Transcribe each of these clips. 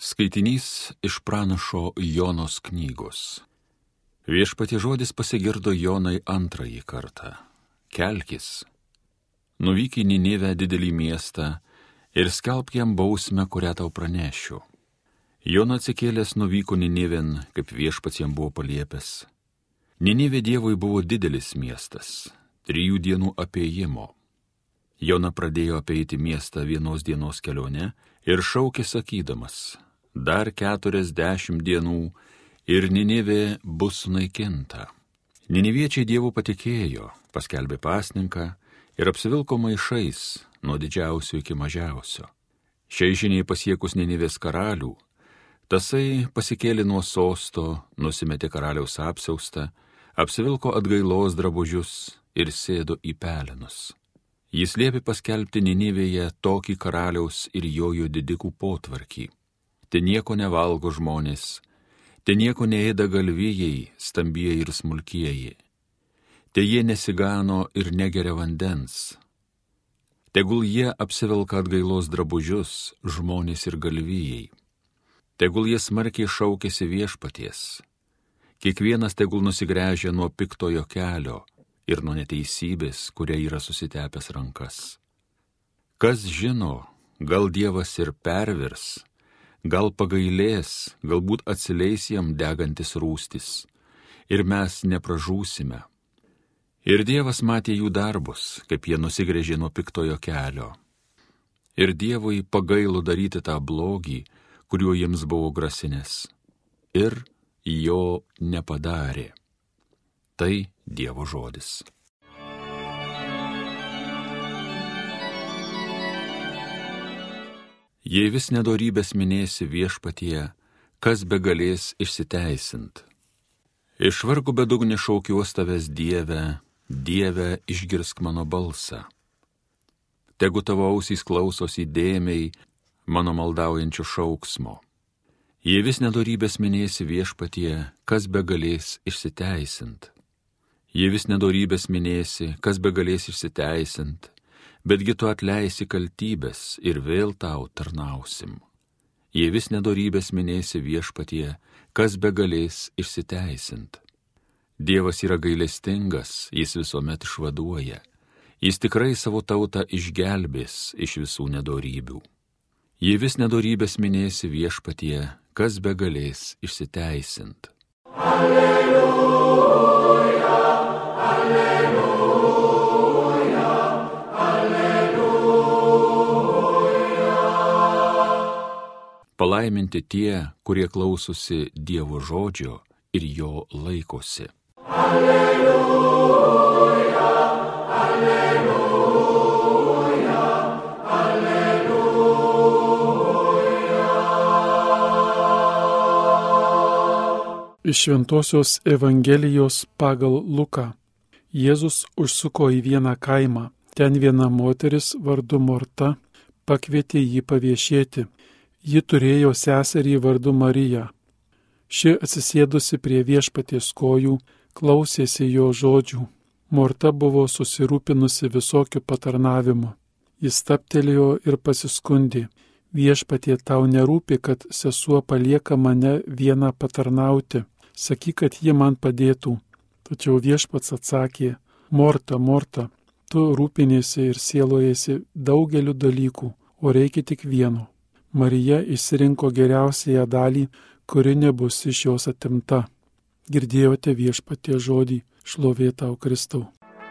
Skaitinys iš pranašo Jonos knygos. Viešpatie žodis pasigirdo Jonai antrąjį kartą. Kelkis, nuvyk į Ninivę, didelį miestą, ir skelbk jam bausmę, kurią tau pranešiu. Jona atsikėlęs nuvyko Ninivėn, kaip viešpats jam buvo paliepęs. Ninivė Dievui buvo didelis miestas, 3 dienų apėjimo. Jona pradėjo apeiti miestą 1 dienos kelionę ir šaukė sakydamas: dar 40 dienų ir Ninivė bus sunaikinta. Niniviečiai Dievu patikėjo, paskelbė pasninką ir apsivilko maišais nuo didžiausio iki mažiausio. Šiai žiniai pasiekus Ninivės karalių, tasai pasikėlė nuo sosto, nusimetė karaliaus apsiaustą, apsivilko atgailos drabužius ir sėdo į pelenus. Jis liepė paskelbti Ninivėje tokį karaliaus ir jojo didikų potvarkį. Te nieko nevalgo žmonės, te nieko neėda galvijai, stambieji ir smulkieji. Te jie nesigano ir negeria vandens. Tegul jie apsivelka atgailos drabužius, žmonės ir galvijai. Tegul jie smarkiai šaukėsi viešpaties. Kiekvienas tegul nusigręžia nuo piktojo kelio ir nuo neteisybės, kuria yra susitepęs rankas. Kas žino, gal Dievas ir pervers, gal pagailės, galbūt atsileis jam degantis rūstis, ir mes nepražūsime. Ir Dievas matė jų darbus, kaip jie nusigręžė nuo piktojo kelio. Ir Dievui pagailo daryti tą blogį, kuriuo jiems buvo grasinęs. Ir jo nepadarė. Tai Dievo žodis. Jei vis nedorybės minėsi viešpatie, kas begalės išsiteisint? Iš vargų bedugnį šaukiuos tavęs Dieve, Dieve, išgirsk mano balsą. Tegu tavo ausys klausosi įdėmiai mano maldaujančio šauksmo. Jei vis nedorybės minėsi viešpatie, kas begalės išsiteisint? Jei vis nedorybės minėsi, kas begalės išsiteisint? Betgi tu atleisi kaltybės ir vėl tau tarnausim. Jei vis nedorybės minėsi viešpatie, kas begalės išsiteisint. Dievas yra gailestingas, jis visuomet išvaduoja. Jis tikrai savo tautą išgelbės iš visų nedorybių. Jei vis nedorybės minėsi viešpatie, kas begalės išsiteisint. Alleluja, alleluja. Palaiminti tie, kurie klausosi Dievo žodžio ir jo laikosi. Alleluja, alleluja, alleluja. Iš Šventosios Evangelijos pagal Luką. Jėzus užsuko į vieną kaimą. Ten viena moteris vardu Morta pakvietė jį paviešėti. Ji turėjo seserį vardu Mariją. Ši atsisėdusi prie viešpaties kojų, klausėsi jo žodžių. Morta buvo susirūpinusi visokiu patarnavimu. Jis stabtelėjo ir pasiskundė: viešpatie, tau nerūpi, kad sesuo palieka mane vieną patarnauti. Sakyk, kad ji man padėtų. Tačiau viešpats atsakė: Morta, Morta, tu rūpiniesi ir sielojasi daugeliu dalykų, o reikia tik vieno. Marija išsirinko geriausiąją dalį, kuri nebus iš jos atimta. Girdėjote viešpaties žodį, šlovė tau Kristau.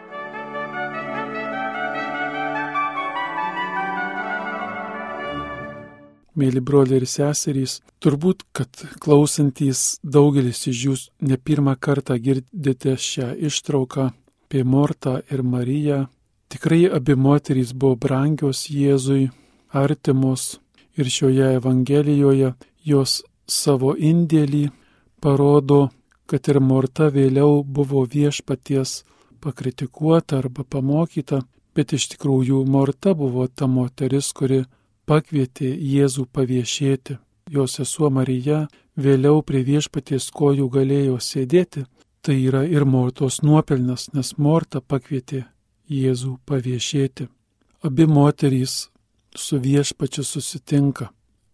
Mėly broliai ir seserys, turbūt, kad klausantys daugelis iš jūs ne pirmą kartą girdite šią ištrauką apie Mortą ir Mariją. Tikrai abi moterys buvo brangios Jėzui, artimos. Ir šioje Evangelijoje jos savo indėlį parodo, kad ir Morta vėliau buvo viešpaties pakritikuota arba pamokyta, bet iš tikrųjų Morta buvo ta moteris, kuri pakvietė Jėzų paviešėti. Jos sesuo Marija vėliau prie viešpaties kojų galėjo sėdėti. Tai yra ir Mortos nuopelnas, nes Morta pakvietė Jėzų paviešėti. Abi moterys su viešpačiu susitinka.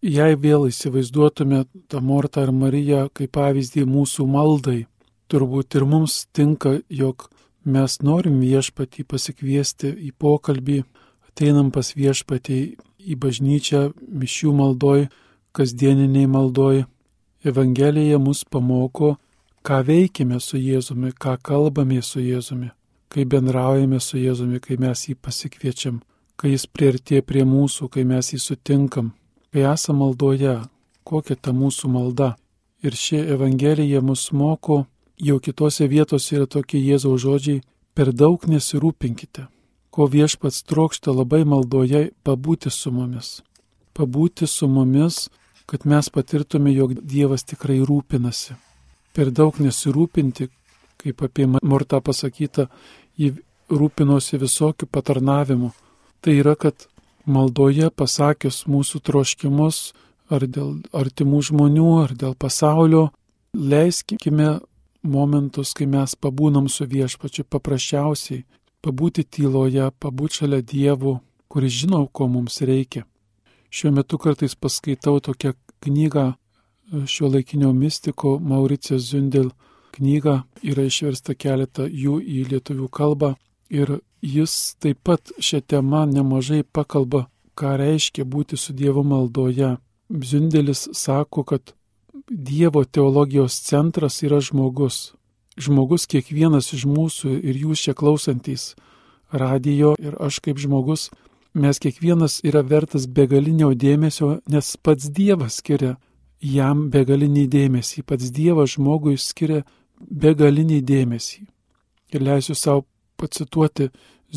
Jei vėl įsivaizduotume tą Mortą ar Mariją kaip pavyzdį mūsų maldai, turbūt ir mums tinka, jog mes norim viešpatį pasikviesti į pokalbį, ateinam pas viešpatį į bažnyčią, mišių maldoj, kasdieniniai maldoj. Evangelija mus pamoko, ką veikime su Jėzumi, ką kalbame su Jėzumi, kai bendraujame su Jėzumi, kai mes jį pasikviečiam, kai jis priartėja prie mūsų, kai mes jį sutinkam, kai esame maldoje, kokia ta mūsų malda. Ir ši Evangelija mus moko, jau kitose vietose yra tokie Jėzaus žodžiai, per daug nesirūpinkite, ko viešpats trokšta labai maldoje pabūti su mumis. Pabūti su mumis, kad mes patirtume, jog Dievas tikrai rūpinasi. Per daug nesirūpinti, kaip apie Mortą pasakyta, ji rūpinosi visokių patarnavimų. Tai yra, kad maldoje pasakius mūsų troškimus, ar dėl artimų žmonių, ar dėl pasaulio, leiskime momentus, kai mes pabūnam su viešpačiu paprasčiausiai, pabūti tyloje, pabūti šalia Dievo, kuris žino, ko mums reikia. Šiuo metu kartais paskaitau tokią knygą šiuolaikinio mistiko Mauricijos Zundel knygą, yra išversta keletą jų į lietuvių kalbą ir jis taip pat šią temą nemažai pakalba, ką reiškia būti su Dievu maldoje. Zundelis sako, kad Dievo teologijos centras yra žmogus. Žmogus kiekvienas iš mūsų ir jūs čia klausantys radijo ir aš kaip žmogus, mes kiekvienas yra vertas begalinio dėmesio, nes pats Dievas skiria jam begalinį dėmesį, pats Dievas žmogui skiria begalinį dėmesį. Ir leisiu savo pacituoti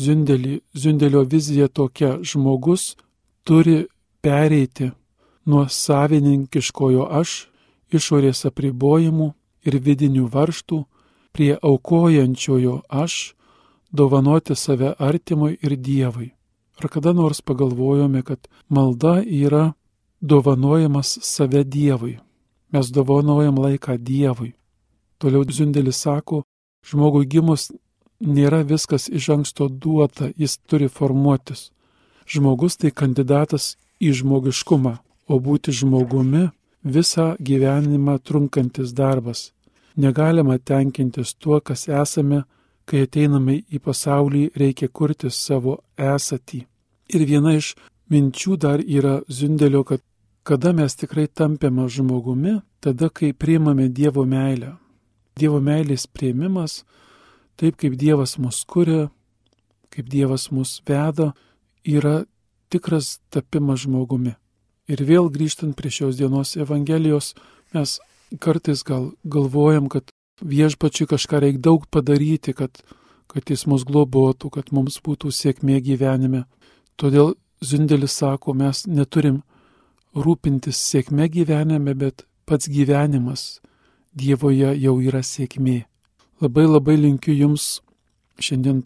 Zundelio viziją tokia: žmogus turi pereiti nuo savininkiškojo aš, išorės apribojimų ir vidinių varžtų, prie aukojančiojo aš, dovanoti save artimui ir Dievui. Ar kada nors pagalvojome, kad malda yra dovanojamas save Dievui? Mes dovanojam laiką Dievui. Toliau Zundelis sako, žmogui gimus nėra viskas iš anksto duota, jis turi formuotis. Žmogus tai kandidatas į žmogiškumą, o būti žmogumi visą gyvenimą trunkantis darbas. Negalima tenkintis tuo, kas esame, kai ateiname į pasaulį, reikia kurti savo esatį. Ir viena iš minčių dar yra Zundelio, kad kada mes tikrai tampame žmogumi, tada, kai priimame Dievo meilę. Dievo meilės priėmimas, taip kaip Dievas mus kuria, kaip Dievas mus veda, yra tikras tapimas žmogumi. Ir vėl grįžtant prie šios dienos Evangelijos, mes kartais galvojam, kad viešpačiui kažką reikia daug padaryti, kad jis mus globotų, kad mums būtų sėkmė gyvenime. Todėl Zundelis sako, mes neturim rūpintis sėkmė gyvenime, bet pats gyvenimas Dievoje jau yra sėkmė. Labai labai linkiu jums, šiandien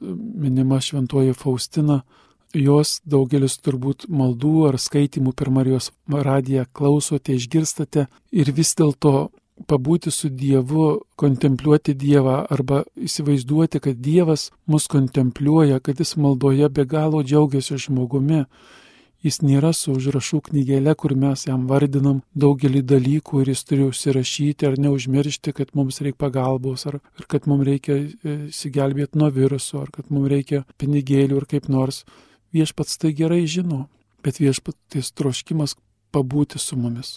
minima šventoji Faustina, jos daugelis turbūt maldų ar skaitimų per Marijos radiją klausote, išgirstate ir vis dėlto pabūti su Dievu, kontempliuoti Dievą arba įsivaizduoti, kad Dievas mus kontempliuoja, kad jis maldoje be galo džiaugiasi žmogumi. Jis nėra su užrašų knygelė, kur mes jam vardinam daugelį dalykų ir jis turi užsirašyti ar neužmiršti, kad mums reikia pagalbos, ar kad mums reikia įsigelbėti nuo viruso, ar kad mums reikia pinigėlių ar kaip nors. Viešpats tai gerai žino, bet viešpaties troškimas pabūti su mumis.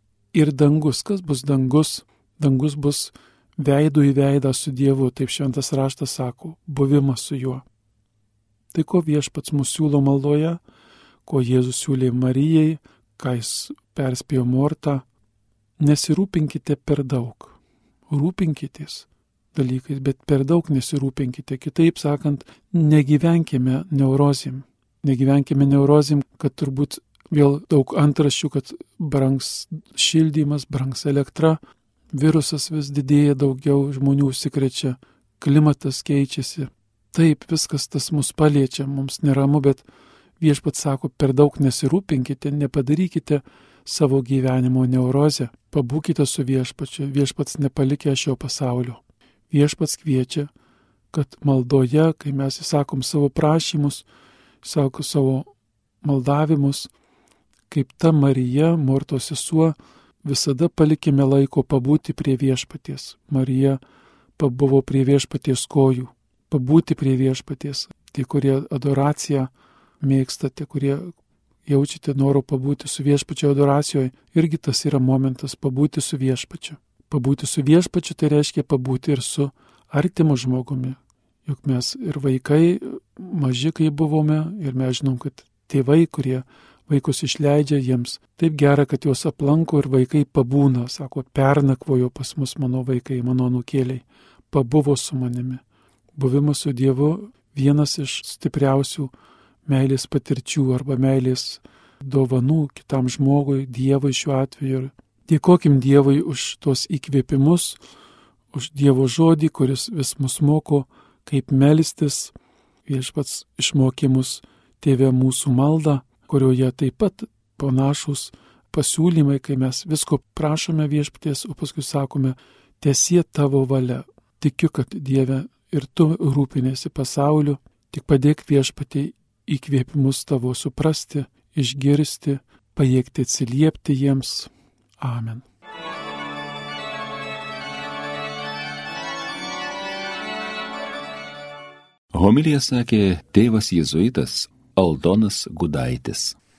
Ir dangus, kas bus dangus? Dangus bus veidų į veidą su Dievu, taip šventas raštas sako, buvimas su juo. Tai ko viešpats mūsų siūlo maldoje, ko Jėzus siūlė Marijai, ką jis perspėjo Mortą, nesirūpinkite per daug. Rūpinkitės dalykais, bet per daug nesirūpinkite. Kitaip sakant, negyvenkime neurozim. Negyvenkime neurozim, kad turbūt vėl daug antraščių, kad brangs šildymas, brangs elektra, virusas vis didėja, daugiau žmonių užsikrečia, klimatas keičiasi. Taip, viskas tas mus paliečia, mums neramu, bet viešpats sako, per daug nesirūpinkite, nepadarykite savo gyvenimo neurozę, pabūkite su viešpačiu, viešpats nepalikė šio pasaulio. Viešpats kviečia, kad maldoje, kai mes įsakom savo prašymus, savo maldavimus, kaip ta Marija, Mortos sesuo, visada palikime laiko pabūti prie viešpaties. Marija pabuvo prie viešpaties kojų, pabūti prie viešpaties. Tie, kurie adoraciją mėgsta, tie, kurie jaučiate norą pabūti su viešpačio adoracijoje, irgi tas yra momentas pabūti su viešpačiu. Pabūti su viešpačiu tai reiškia pabūti ir su artimu žmogumi. Juk mes ir vaikai maži, kai buvome, ir mes žinom, kad tėvai, kurie vaikus išleidžia, jiems taip gera, kad juos aplanko ir vaikai pabūna, sako, pernakvojo pas mus mano vaikai, mano anūkėliai, pabuvo su manimi. Buvimas su Dievu vienas iš stipriausių meilės patirčių arba meilės dovanų kitam žmogui, Dievui šiuo atveju. Dėkokim Dievui už tos įkvėpimus, už Dievo žodį, kuris vis mus moko, kaip melstis. Viešpats išmokė mus Tėve mūsų maldą, kurioje taip pat panašus pasiūlymai, kai mes visko prašome viešpaties, o paskui sakome, tiesie tavo valia. Tikiu, kad Dieve ir tu rūpinėsi pasauliu, tik padėk viešpatie įkvėpimus tavo suprasti, išgirsti, pajėgti atsiliepti jiems. Amen. Homiliją sakė tėvas jėzuitas Aldonas Gudaitis.